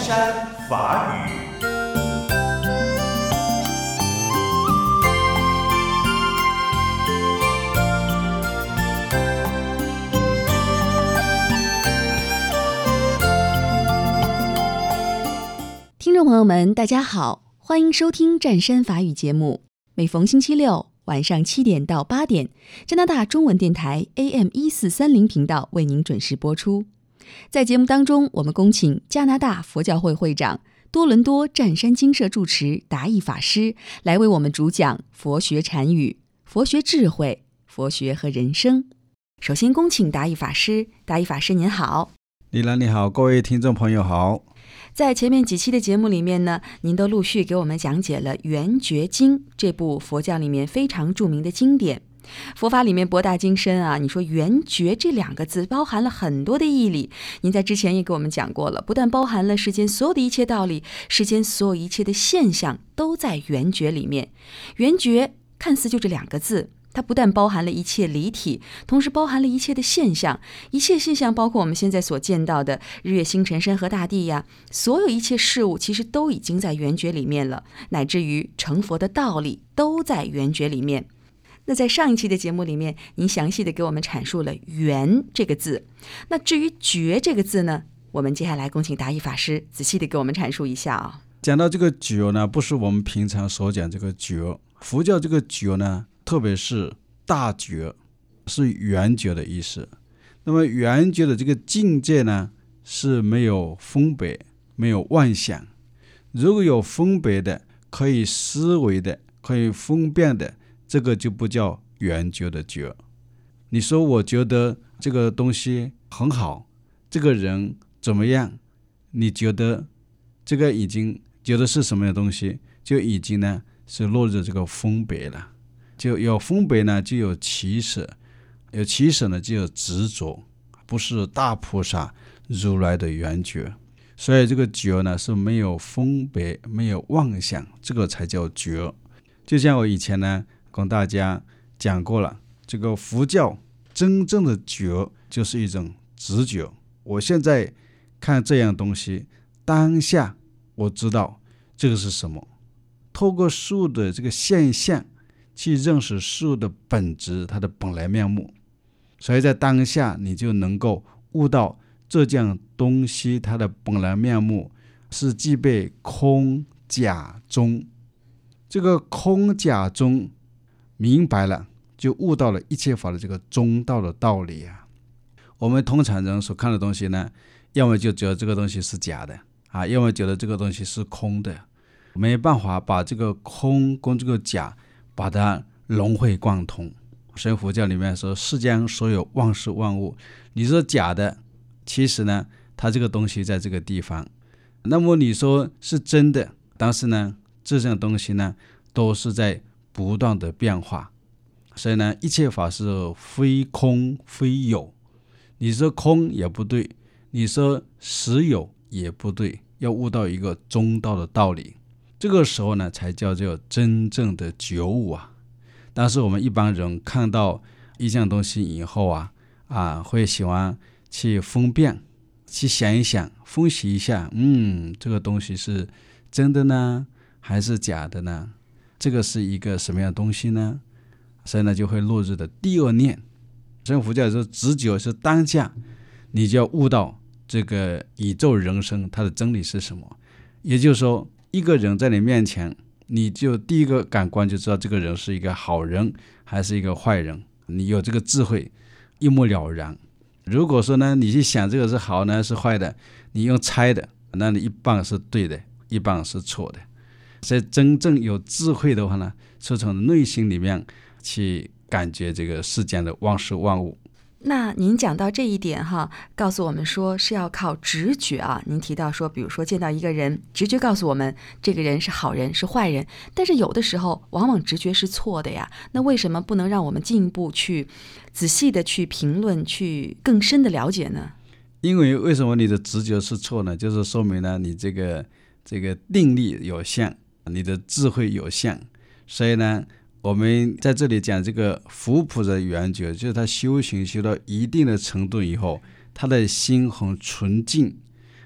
山法语。 听众朋友们，大家好，欢迎收听湛山法语节目。每逢星期六晚上7点到8点，加拿大中文电台 AM1430频道为您准时播出。在节目当中，我们恭请加拿大佛教会会长、多伦多湛山精舍住持达义法师来为我们主讲佛学禅语、佛学智慧、佛学和人生。首先恭请达义法师。达义法师您好。 李兰你好，各位听众朋友好。 在前面几期的节目里面呢，您都陆续给我们讲解了《圆觉经》这部佛教里面非常著名的经典。佛法里面博大精深啊，你说圆觉这2个字包含了很多的义理，您在之前也给我们讲过了，不但包含了世间所有的一切道理，世间所有一切的现象都在圆觉里面。圆觉看似就这2个字，它不但包含了一切离体，同时包含了一切的现象。一切现象包括我们现在所见到的日月星辰山河大地呀，所有一切事物其实都已经在圆觉里面了，乃至于成佛的道理都在圆觉里面。那在上一期的节目里面，您详细的给我们阐述了圆这个字。那至于觉这个字呢，我们接下来恭请达义法师仔细的给我们阐述一下啊。 讲到这个觉呢，不是我们平常所讲这个觉，佛教这个觉呢，特别是大觉，是圆觉的意思。那么圆觉的这个境界呢，是没有分别，没有妄想。如果有分别的，可以思维的，可以分辨的，这个就不叫圆觉的觉。你说我觉得这个东西很好，这个人怎么样，你觉得这个已经觉得是什么样的东西，就已经呢是落入这个分别了。就有分别呢，就有起舍，有起舍呢，就有执着，不是大菩萨如来的圆觉。所以这个觉呢，是没有分别，没有妄想，这个才叫觉。就像我以前呢跟大家讲过了，这个佛教真正的觉就是一种直觉。我现在看这样东西，当下我知道这个是什么，透过事物的这个现象去认识事物的本质，它的本来面目。所以在当下你就能够悟到这件东西它的本来面目是具备空假中。这个空假中明白了，就悟到了一切法的这个中道的道理啊。我们通常人所看的东西呢，要么就觉得这个东西是假的啊，要么觉得这个东西是空的，没办法把这个空跟这个假把它融会贯通。所以佛教里面说，世间所有万事万物，你说假的，其实呢它这个东西在这个地方，那么你说是真的，但是呢这种东西呢都是在不断的变化。所以呢一切法是非空非有，你说空也不对，你说实有也不对，要悟到一个中道的道理，这个时候呢才叫做真正的觉悟啊。但是我们一般人看到一件东西以后会喜欢去分辨，去想一想，分析一下，这个东西是真的呢还是假的呢？这个是一个什么样的东西呢？所以呢就会落入的第二念。所以佛教说直觉是当下你就要悟到这个宇宙人生它的真理是什么。也就是说一个人在你面前，你就第一个感官就知道这个人是一个好人还是一个坏人，你有这个智慧一目了然。如果说呢你去想这个是好呢是坏的，你用猜的，那你一半是对的，一半是错的。所以真正有智慧的话呢，是从内心里面去感觉这个世间的万事万物。 那您讲到这一点告诉我们说是要靠直觉啊。您提到说，比如说见到一个人，直觉告诉我们这个人是好人是坏人，但是有的时候往往直觉是错的呀。那为什么不能让我们进一步去仔细的去评论，去更深的了解呢？ 因为为什么你的直觉是错呢？就是说明呢你这个定力有限，你的智慧有限。所以呢我们在这里讲这个佛菩萨圆觉，就是他修行修到一定的程度以后，他的心很纯净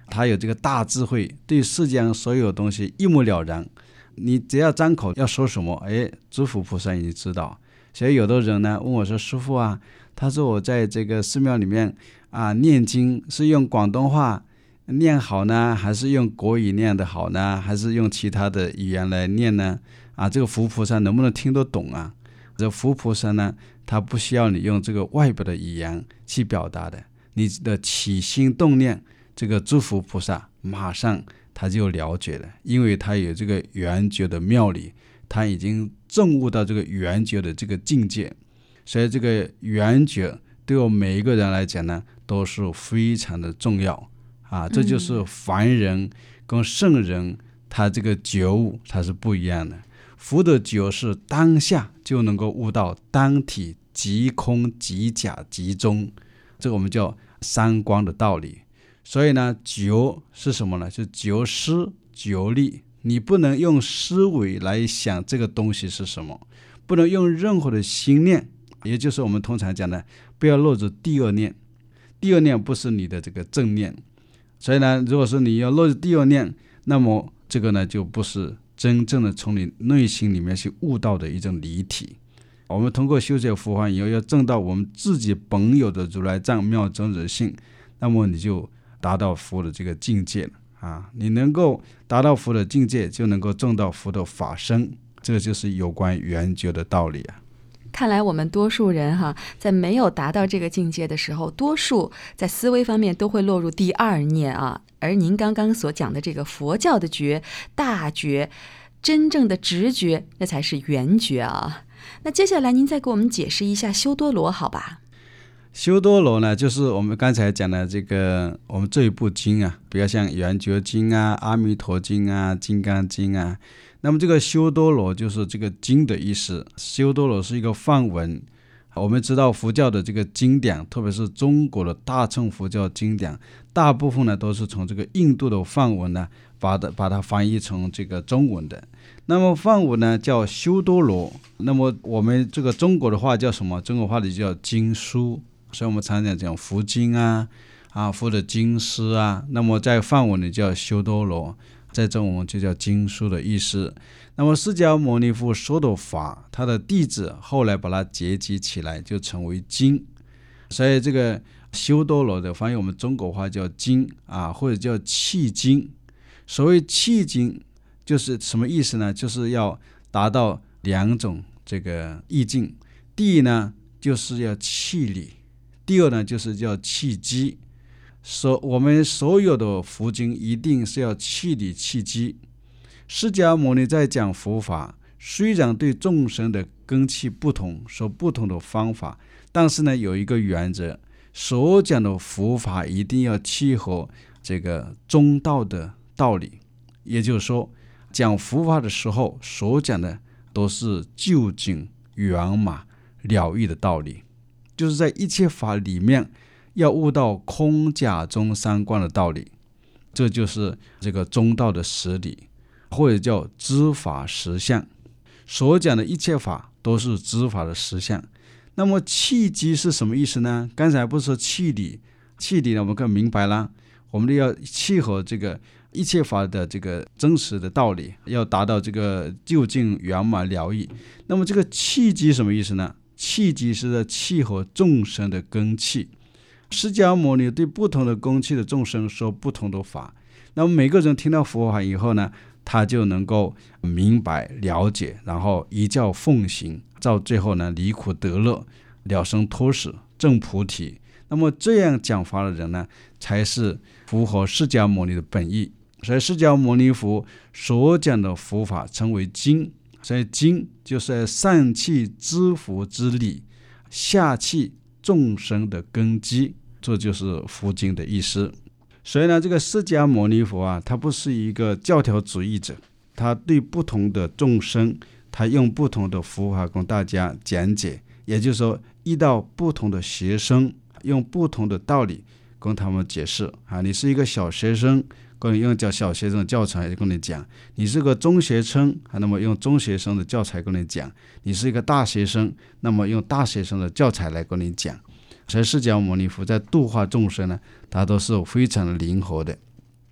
他有这个大智慧，对世间所有东西一目了然。你只要张口要说什么，诸佛菩萨已经知道。所以有的人呢问我说，师父啊，他说我在这个寺庙里面念经是用广东话念好呢，还是用国语念的好呢，还是用其他的语言来念呢？这个佛菩萨能不能听得懂啊？这佛菩萨呢，他不需要你用这个外表的语言去表达的，你的起心动念，这个诸佛菩萨马上他就了解了，因为他有这个圆觉的妙理，他已经证悟到这个圆觉的这个境界。所以这个圆觉对我每一个人来讲呢，都是非常的重要这就是凡人跟圣人他这个觉悟他是不一样的。佛的觉是当下就能够悟到当体即空即假即中，这个我们叫三观的道理。所以呢，觉是什么呢？就觉思觉力，你不能用思维来想这个东西是什么，不能用任何的心念，也就是我们通常讲的不要落入第二念。第二念不是你的这个正念，所以呢，如果说你要落入第二念，那么这个呢就不是真正的从你内心里面去悟到的一种离体。我们通过修学佛法以后，要证到我们自己本有的如来藏妙真如性，那么你就达到佛的这个境界了你能够达到佛的境界，就能够证到佛的法身，这个就是有关圆觉的道理看来我们多数人在没有达到这个境界的时候，多数在思维方面都会落入第二念而您刚刚所讲的这个佛教的觉、大觉、真正的直觉，那才是圆觉那接下来您再给我们解释一下修多罗好吧？ 修多罗呢，就是我们刚才讲的这个我们这一部经比较像圆觉经阿弥陀经金刚经那么这个修多罗就是这个经的意思。修多罗是一个梵文。我们知道佛教的这个经典，特别是中国的大乘佛教经典，大部分呢都是从这个印度的梵文呢把它翻译成这个中文的。那么梵文呢叫修多罗，那么我们这个中国的话叫什么？中国话里叫经书，所以我们常常讲佛经佛的经师那么在梵文里叫修多罗，在中文就叫经书的意思。那么释迦牟尼佛说的法，他的弟子后来把它结集起来就成为经，所以这个修多罗的翻译我们中国话叫经或者叫契经。所谓契经就是什么意思呢？就是要达到两种这个意境。第一呢就是要契理，第二呢就是叫契机。我们所有的佛经一定是要契理契机。释迦牟尼在讲佛法，虽然对众生的根器不同，说不同的方法，但是呢有一个原则，所讲的佛法一定要契合这个中道的道理。也就是说，讲佛法的时候所讲的都是究竟圆满了义的道理，就是在一切法里面要悟到空假中三观的道理，这就是这个中道的实理，或者叫知法实相。所讲的一切法都是知法的实相。那么契机是什么意思呢？刚才不是说契理，契理呢我们更明白了，我们要契合这个一切法的这个真实的道理，要达到这个究竟圆满了义。那么这个契机什么意思呢？契机是在契合众生的根器。释迦牟尼对不同的根器的众生说不同的法，那么每个人听到佛法以后呢，他就能够明白了解，然后依教奉行，到最后呢离苦得乐，了生脱死，证菩提。那么这样讲法的人呢，才是符合释迦牟尼的本意。所以释迦牟尼佛所讲的佛法称为经。所以经就是上契知佛之理，下契众生的根基，这就是佛经的意思。所以呢，这个释迦牟尼佛他不是一个教条主义者，他对不同的众生，他用不同的佛法跟大家讲解，也就是说遇到不同的学生，用不同的道理跟他们解释你是一个小学生，跟你用小学生的教材跟你讲；你是个中学生，那么用中学生的教材跟你讲；你是一个大学生，那么用大学生的教材来跟你讲。所以释迦牟尼佛在度化众生呢，他都是非常的灵活的。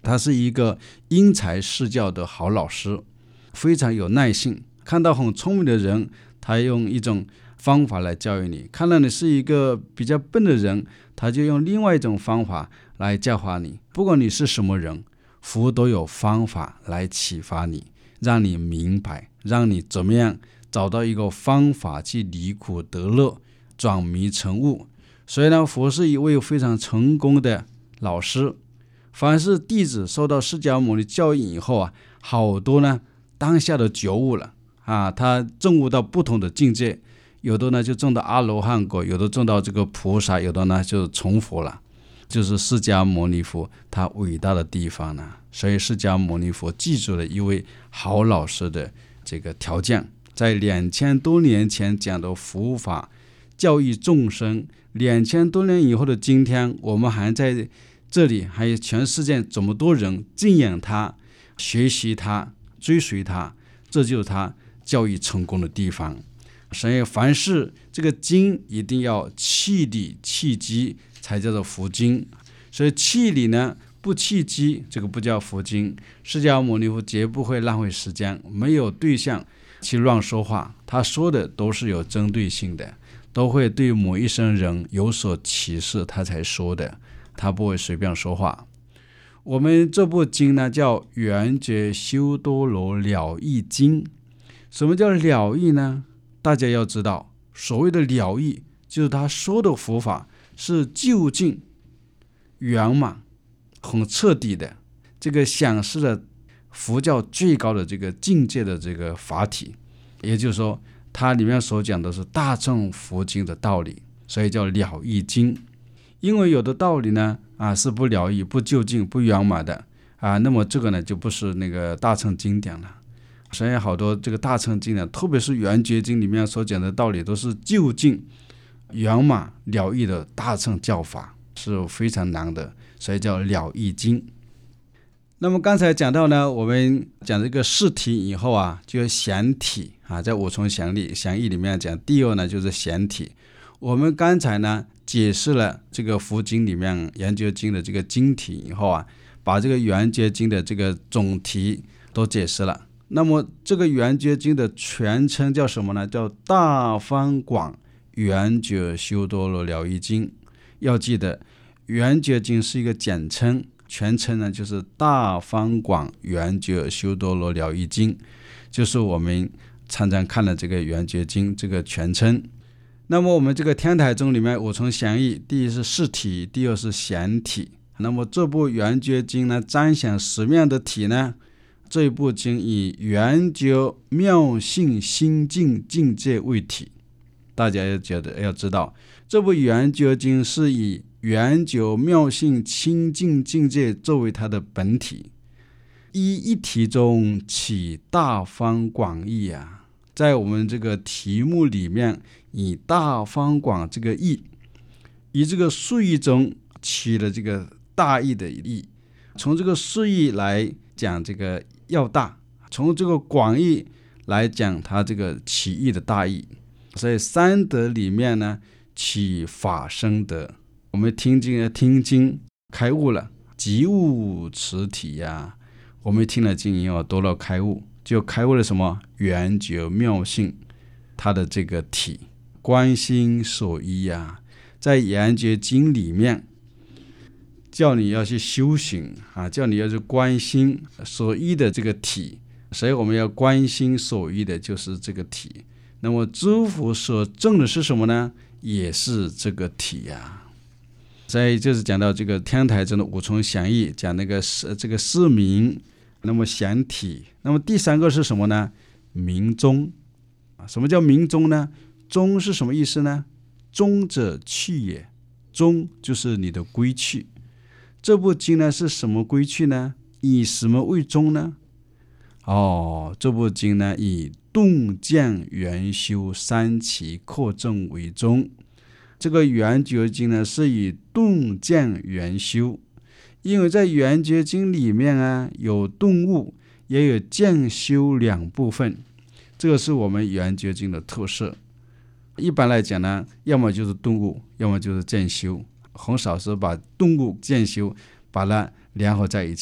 他是一个因材施教的好老师，非常有耐性，看到很聪明的人，他用一种方法来教育你，看到你是一个比较笨的人，他就用另外一种方法来教化你。不管你是什么人，佛都有方法来启发你，让你明白，让你怎么样找到一个方法去离苦得乐，转迷成悟。所以呢，佛是一位非常成功的老师。凡是弟子受到释迦牟尼教育以后啊，好多呢当下的觉悟了啊，他证悟到不同的境界，有的呢就证到阿罗汉果，有的证到这个菩萨，有的呢就成佛了。就是释迦牟尼佛他伟大的地方呢。所以释迦牟尼佛记住了一位好老师的这个条件，在2000多年前讲的佛法教育众生，2000多年以后的今天，我们还在这里，还有全世界这么多人敬仰他，学习他，追随他，这就是他教育成功的地方。所以凡是这个经一定要契理契机才叫做佛经。所以契理呢不契机，这个不叫佛经。释迦牟尼佛绝不会浪费时间，没有对象去乱说话，他说的都是有针对性的，都会对某一生人有所启示，他才说的，他不会随便说话。我们这部经呢叫《圆觉修多罗了义经》。什么叫了义呢？大家要知道，所谓的了义就是他说的佛法是究竟圆满很彻底的，这个显示了佛教最高的这个境界的这个法体。也就是说，它里面所讲的是大乘佛经的道理，所以叫了义经。因为有的道理呢是不了义、不究竟、不圆满的那么这个呢就不是那个大乘经典了。所以好多这个大乘经典，特别是圆觉经里面所讲的道理，都是究竟圆满了义的大乘教法，是非常难的，所以叫了义经。那么刚才讲到呢，我们讲这个释体以后就显体在五重详义里面讲，第二呢就是显体。我们刚才呢解释了这个佛经里面圆觉经的这个经体以后把这个圆觉经的这个总题都解释了。那么这个圆觉经的全称叫什么呢？叫大方广圆觉修多罗了义经。要记得圆觉经是一个简称，全称呢就是大方广圆觉修多罗了义经，就是我们常常看的这个圆觉经这个全称。那么我们这个天台宗里面五重详义，第一是释体，第二是显体。那么这部圆觉经呢，彰显十面的体呢，这部经以圆觉妙性心境境界为体。大家要知道，这部圆觉经是以圆觉妙性清净境界作为它的本体，一体中起大方广义在我们这个题目里面，以大方广这个义，以这个释义中起了这个大义的义，从这个释义来讲这个要大，从这个广义来讲它这个起义的大义。所以三德里面呢，起法身德，我们听经开悟了，即悟此体我们听了经以后得了开悟，就开悟了什么？圆觉妙性，它的这个体，观心所依在圆觉经里面叫你要去修行叫你要去观心所依的这个体，所以我们要观心所依的就是这个体。那么诸佛所证的是什么呢？也是这个体所以就是讲到这个天台宗的五重详义，讲那个这个释名，那么显体。那么第三个是什么呢？明宗。什么叫明宗呢？宗是什么意思呢？宗者趣也，宗就是你的归趣。这部经呢是什么归趣呢？以什么为宗呢？这部经呢以洞见圆修三期扩正为宗。这个圆觉经呢是以洞见圆修，因为在圆觉经里面有顿悟也有见修两部分，这个是我们圆觉经的特色。一般来讲呢，要么就是顿悟，要么就是见修，很少是把顿悟见修把它联合在一起，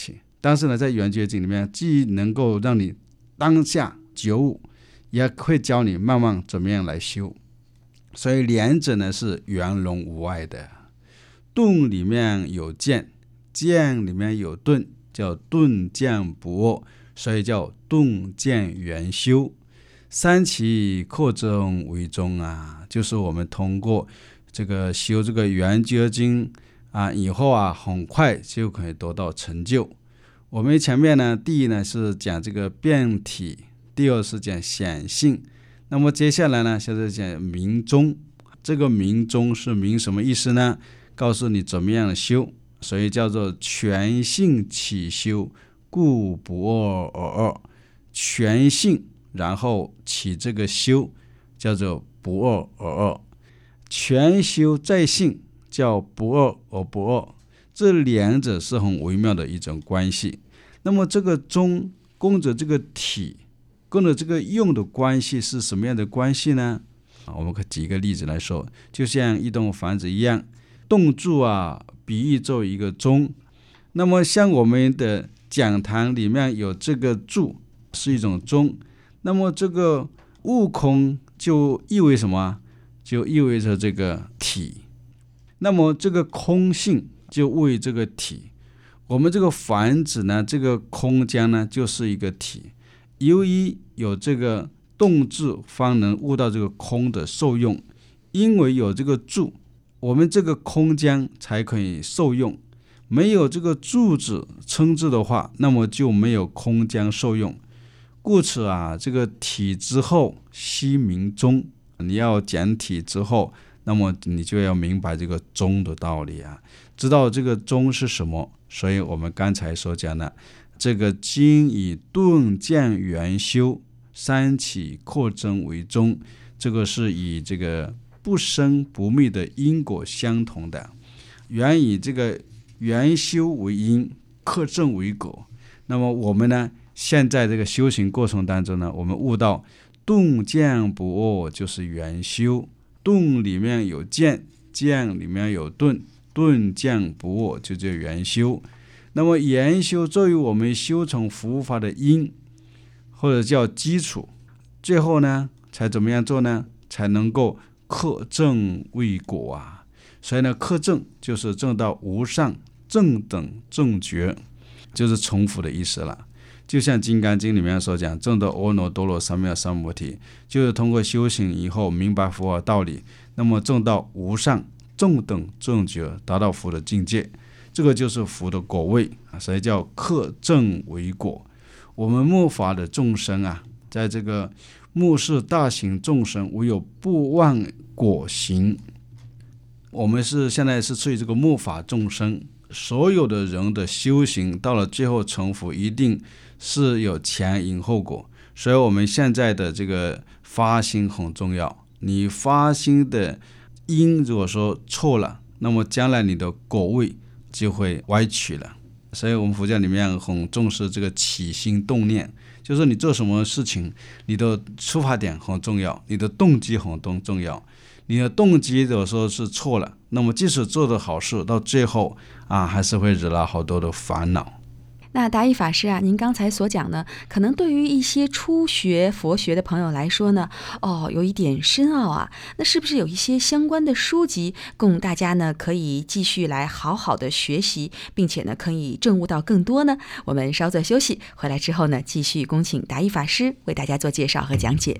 但是呢，在圆觉经里面，既能够让你当下觉悟，也会教你慢慢怎么样来修。所以两者呢是圆融无碍的。顿里面有渐，渐里面有顿，叫顿渐不二，所以叫顿渐圆修。三期扩增为宗啊，就是我们通过这个修这个圆觉经以后很快就可以得到成就。我们前面呢，第一呢是讲这个变体，第二是讲显性，那么接下来呢，现在讲明宗。这个明宗是明什么意思呢？告诉你怎么样修，所以叫做全性起修，故不二而二。全性然后起这个修，叫做不二而二。全修在性，叫不二而不二。这两者是很微妙的一种关系。那么这个宗跟着这个体，跟着这个用的关系是什么样的关系呢？我们可以举一个例子来说，就像一栋房子一样，栋柱比喻作一个钟。那么像我们的讲堂里面有这个柱，是一种钟。那么这个悟空就意味什么？就意味着这个体。那么这个空性就为这个体。我们这个房子呢，这个空间呢，就是一个体。由于有这个动柱，方能悟到这个空的受用。因为有这个柱，我们这个空间才可以受用。没有这个柱子撑住的话，那么就没有空间受用。故此这个体之后悉明宗。你要讲体之后，那么你就要明白这个宗的道理知道这个宗是什么。所以我们刚才所讲的这个经以顿渐圆修，三起扩增为宗，这个是以这个不生不灭的因果相同的。原以这个圆修为因，扩增为果。那么我们呢，现在这个修行过程当中呢，我们悟到顿渐不二就是圆修，顿里面有渐，渐里面有顿，顿渐不二就叫圆修。那么圆修作为我们修成佛法的因，或者叫基础，最后呢才怎么样做呢？才能够克正为果所以呢，克正就是证到无上正等正觉，就是成佛的意思了。就像《金刚经》里面所讲，证到阿耨多罗三藐三菩提，就是通过修行以后明白佛法道理，那么证到无上正等正觉，达到佛的境界，这个就是佛的果位所以叫克正为果。我们末法的众生在这个末世大行众生，唯有不忘果行。我们现在是处于这个末法众生，所有的人的修行到了最后成佛，一定是有前因后果。所以我们现在的这个发心很重要。你发心的因如果说错了，那么将来你的果位就会歪曲了。所以我们佛教里面很重视这个起心动念，就是你做什么事情，你的出发点很重要，你的动机很重要。你的动机有时候是错了，那么即使做的好事，到最后还是会惹来好多的烦恼。 那达义法师您刚才所讲呢，可能对于一些初学佛学的朋友来说呢，有一点深奥那是不是有一些相关的书籍供大家呢可以继续来好好的学习，并且呢可以证悟到更多呢？我们稍作休息，回来之后呢，继续恭请达义法师为大家做介绍和讲解。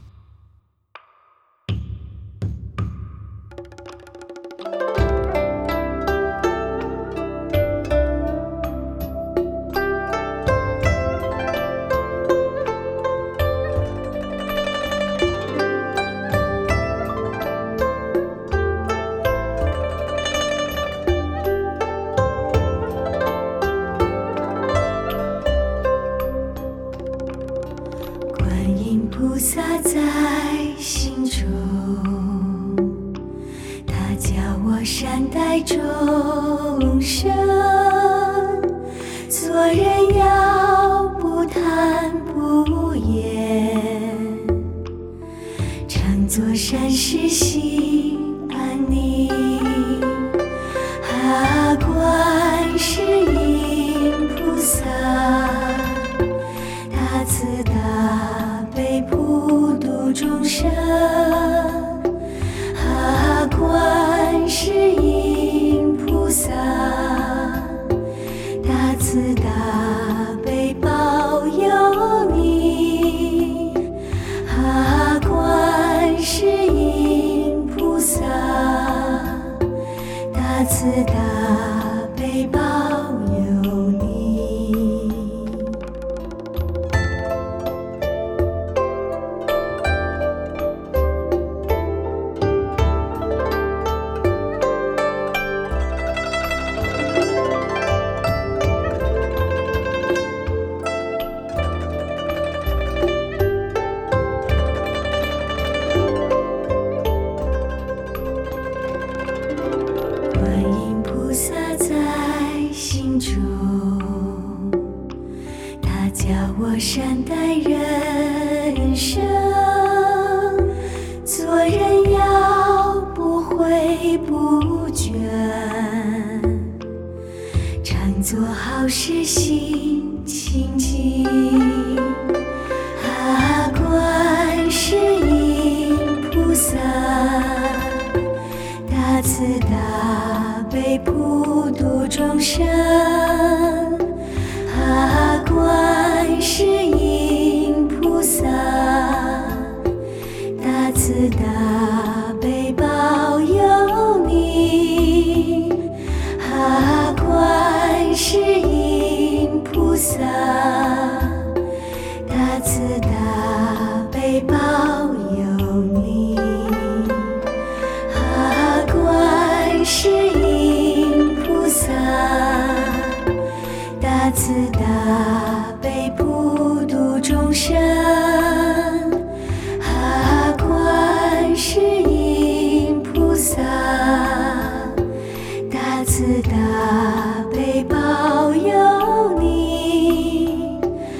菩萨在心中，他教我善待众生，做人要不贪不厌，常做善事心安宁。观世音菩萨大慈大悲保佑你。观音菩萨在心中，他教我善待人生，做人要不悔不倦，常做好事心清净。观世音菩萨，大慈大悲普度众生。观世音菩萨，大慈大悲保佑你。观世音菩萨，大慈大悲保佑你。观世音菩萨，大慈大悲普度众生。观世音菩萨，大慈大悲保佑你。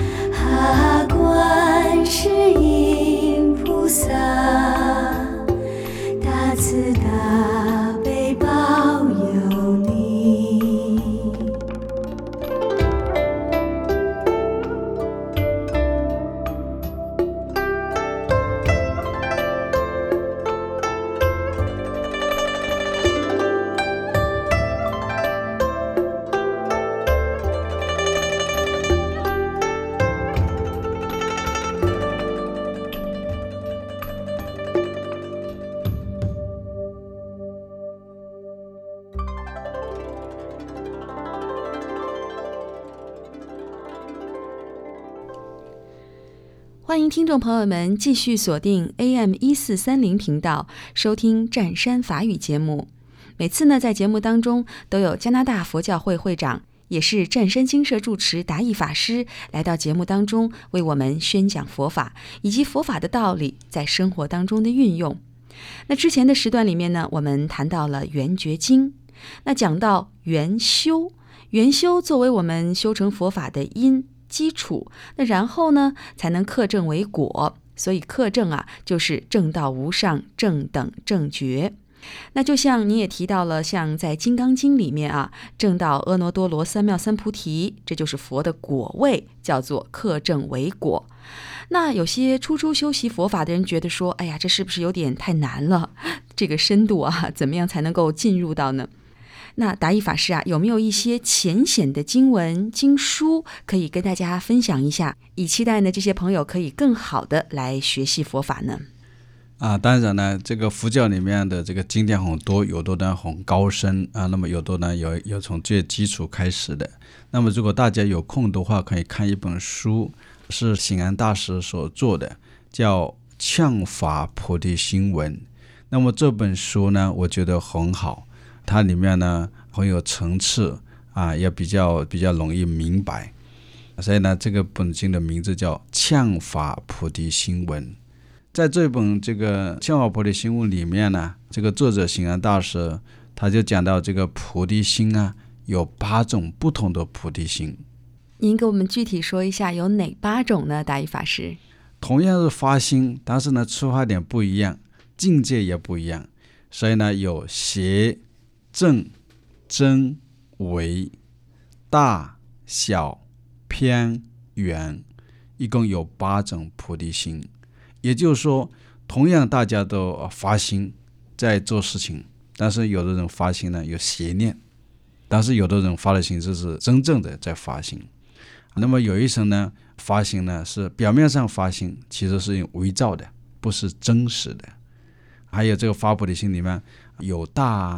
观世音菩萨，大慈大悲保佑你。 欢迎听众朋友们继续锁定 AM1430 频道，收听湛山法语节目。每次呢，在节目当中都有加拿大佛教会会长，也是湛山精舍住持达义法师来到节目当中，为我们宣讲佛法以及佛法的道理在生活当中的运用。那之前的时段里面呢，我们谈到了圆觉经，那讲到圆修，圆修作为我们修成佛法的因基础，那然后呢才能克正为果，所以克正啊就是正道无上、正等、正觉。那就像你也提到了，像在《金刚经》里面啊，正道阿耨多罗三藐三菩提，这就是佛的果位，叫做克正为果。那有些初修习佛法的人觉得说，哎呀，这是不是有点太难了？这个深度啊，怎么样才能够进入到呢？那达义法师啊，有没有一些浅显的经文经书可以跟大家分享一下，以期待呢这些朋友可以更好的来学习佛法呢？ 当然呢，这个佛教里面的这个经典很多，有的呢很高深啊，那么有的呢有从最基础开始的。那么如果大家有空的话，可以看一本书，是醒安大师所做的，叫《呛法菩提心文》。那么这本书呢，我觉得很好。它里面呢很有层次啊，也比较容易明白，所以呢这个本经的名字叫呛法菩提心文。在这本这个呛法菩提心文里面呢，这个作者醒安大师他就讲到这个菩提心啊，有8种不同的菩提心。 您给我们具体说一下有哪8种呢？达义法师， 同样是发心，但是呢出发点不一样，境界也不一样，所以呢有邪、正、真、微、大、小、偏、圆，一共有8种菩提心。也就是说，同样大家都发心在做事情，但是有的人发心呢有邪念，但是有的人发的心就是真正的在发心。那么有一层呢发心呢是表面上发心，其实是伪造的，不是真实的。还有这个发菩提心里面有大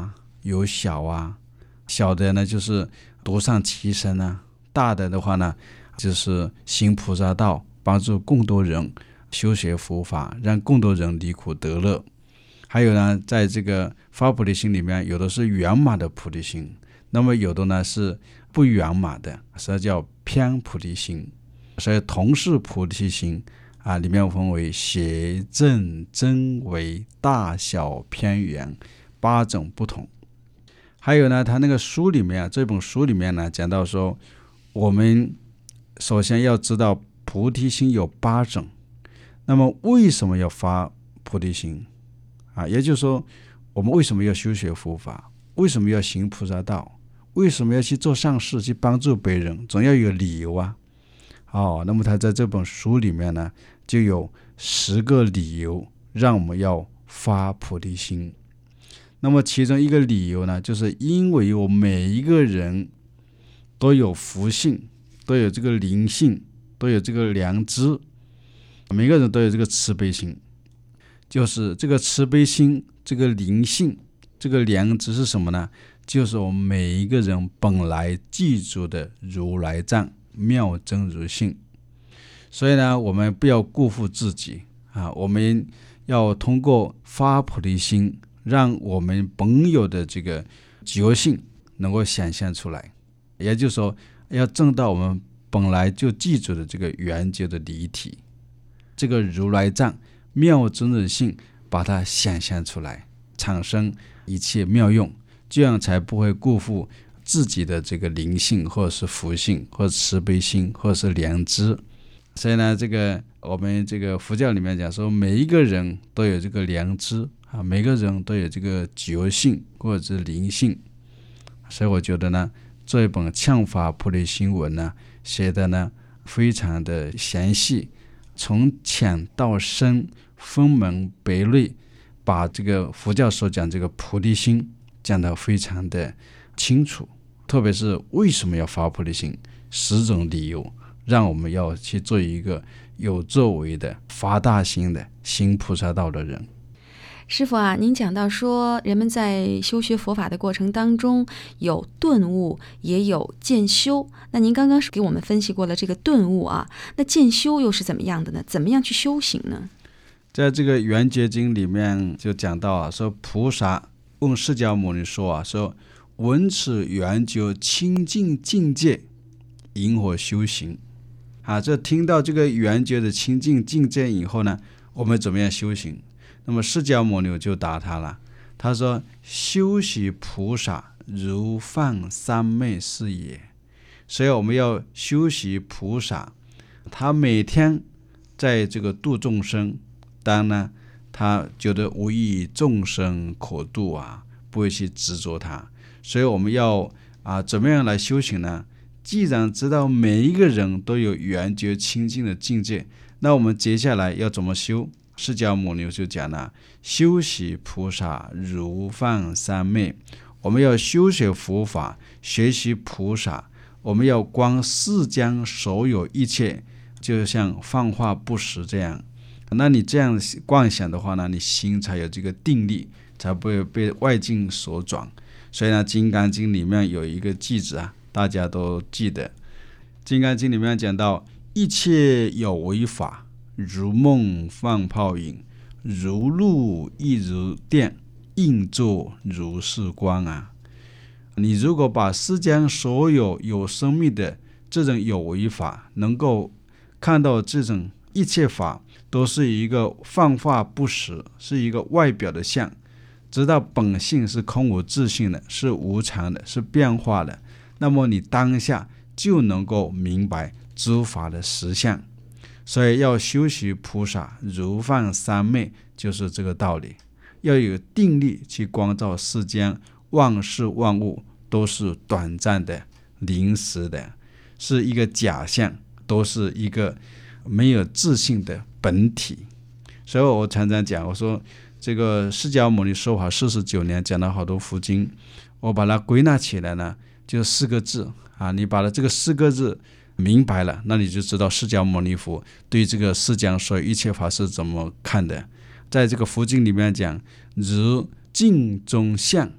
有小啊，小的呢就是独善其身啊，大的话呢就是行菩萨道，帮助更多人修学佛法，让更多人离苦得乐。还有呢，在这个发菩提心里面，有的是圆满的菩提心，那么有的呢是不圆满的，所以叫偏菩提心。所以同是菩提心里面分为邪正真伪大小偏圆8种不同。还有呢，他那个书里面这本书里面呢讲到说，我们首先要知道菩提心有8种，那么为什么要发菩提心也就是说，我们为什么要修学佛法，为什么要行菩萨道，为什么要去做善事，去帮助别人，总要有理由啊。那么他在这本书里面呢就有10个理由让我们要发菩提心。那么其中一个理由呢，就是因为我每一个人都有福性，都有这个灵性，都有这个良知，每个人都有这个慈悲心。就是这个慈悲心，这个灵性，这个良知是什么呢？就是我们每一个人本来具足的如来藏妙真如性。所以呢，我们不要辜负自己我们要通过发菩提心，让我们本有的这个觉性能够显现出来，也就是说要证到我们本来就具足的这个圆觉的离体，这个如来藏妙真如性把它显现出来，产生一切妙用，这样才不会辜负自己的这个灵性，或者是福性，或者慈悲心，或者是良知。所以呢，我们这个佛教里面讲说，每一个人都有这个良知每个人都有这个觉性或者是灵性。所以我觉得呢，这一本忏法菩提心文呢写的呢非常的详细，从浅到深，分门别类，把这个佛教所讲这个菩提心讲得非常的清楚，特别是为什么要发菩提心，10种理由让我们要去做一个有作为的发大心的行菩萨道的人。 师父您讲到说，人们在修学佛法的过程当中有顿悟，也有渐修。那您刚刚给我们分析过了这个顿悟那渐修又是怎么样的呢？怎么样去修行呢？ 在这个圆觉经里面就讲到说菩萨问释迦牟尼说说闻此圆觉清净境界，因何修行这听到这个圆觉的清净境界以后呢，我们怎么样修行？那么释迦牟尼就答他了，他说修习菩萨如放三昧是也。所以我们要修习菩萨，他每天在这个度众生，当然呢他觉得无益众生可度不会去执着他。所以我们要怎么样来修行呢？既然知道每一个人都有圆觉清净的境界，那我们接下来要怎么修？释迦牟尼就讲了，修习菩萨如放三昧。我们要修学佛法，学习菩萨，我们要观世间所有一切，就像放化不实这样。那你这样观想的话呢，你心才有这个定力，才不会被外境所转。所以呢，《金刚经》里面有一个句子大家都记得，《金刚经》里面讲到，一切有为法，如梦幻泡影，如露亦如电，应作如是观你如果把世间所有有生命的这种有为法，能够看到这种一切法都是一个幻化不实，是一个外表的相，知道本性是空无自性的，是无常的，是变化的，那么你当下就能够明白诸法的实相。所以要修习菩萨如放三昧，就是这个道理。要有定力去观照世间万事万物都是短暂的、临时的，是一个假象，都是一个没有自性的本体。所以我常常讲，我说这个释迦牟尼说法49年，讲了好多佛经，我把它归纳起来呢，就4个字你把它这个4个字明白了，那你就知道释迦牟尼佛对这个世间所有一切法是怎么看的。在这个佛经里面讲，如镜中相，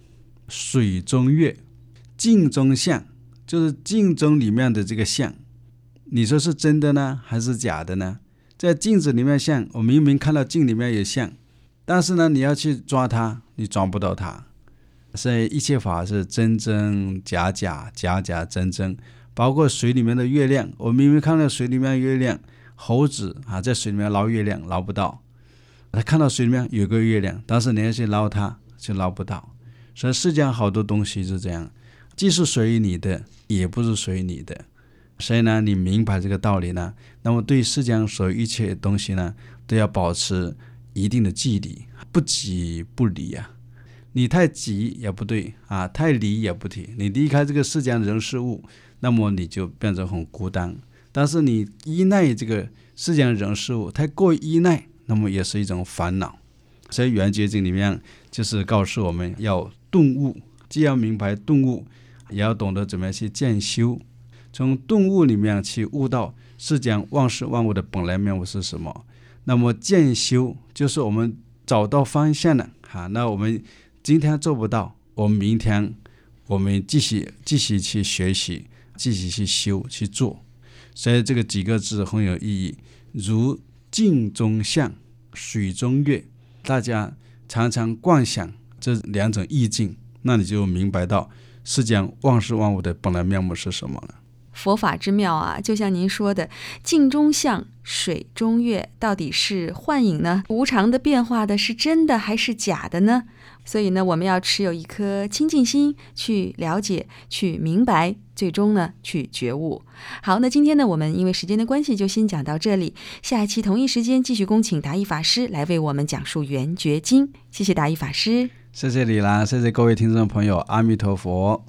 水中月，镜中像，就是镜中里面的这个像，你说是真的呢还是假的呢？在镜子里面像，我明明看到镜里面有像，但是呢你要去抓它，你抓不到它。所以一切法是真真假假，假假真真，包括水里面的月亮，我明明看到水里面的月亮，猴子在水里面捞月亮捞不到，他看到水里面有个月亮，但是你要去捞它就捞不到。所以世界上好多东西是这样，既是属于你的，也不是属于你的。所以呢，你明白这个道理呢，那么对世界上所有一切东西呢，都要保持一定的距离，不急不离啊。你太急也不对啊，太离也不对。你离开这个世间人事物，那么你就变成很孤单。但是你依赖这个世间人事物，太过依赖，那么也是一种烦恼。所以圆觉经里面就是告诉我们要顿悟，既要明白顿悟，也要懂得怎么样去渐修，从顿悟里面去悟到世间万事万物的本来面目是什么。那么渐修就是我们找到方向了那我们今天做不到，我们明天我们继续去学习，继续去修去做。所以这个几个字很有意义，如镜中像，水中月，大家常常观想这两种意境，那你就明白到世间万事万物的本来面目是什么了。 佛法之妙啊，就像您说的，镜中像，水中月，到底是幻影呢？无常的变化的是真的还是假的呢？所以呢，我们要持有一颗清净心去了解，去明白，最终呢去觉悟。好，那今天呢，我们因为时间的关系就先讲到这里，下一期同一时间继续恭请达义法师来为我们讲述圆觉经。谢谢达义法师。 谢谢李兰，谢谢各位听众朋友，阿弥陀佛。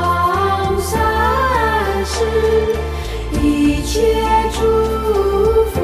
一切祝福。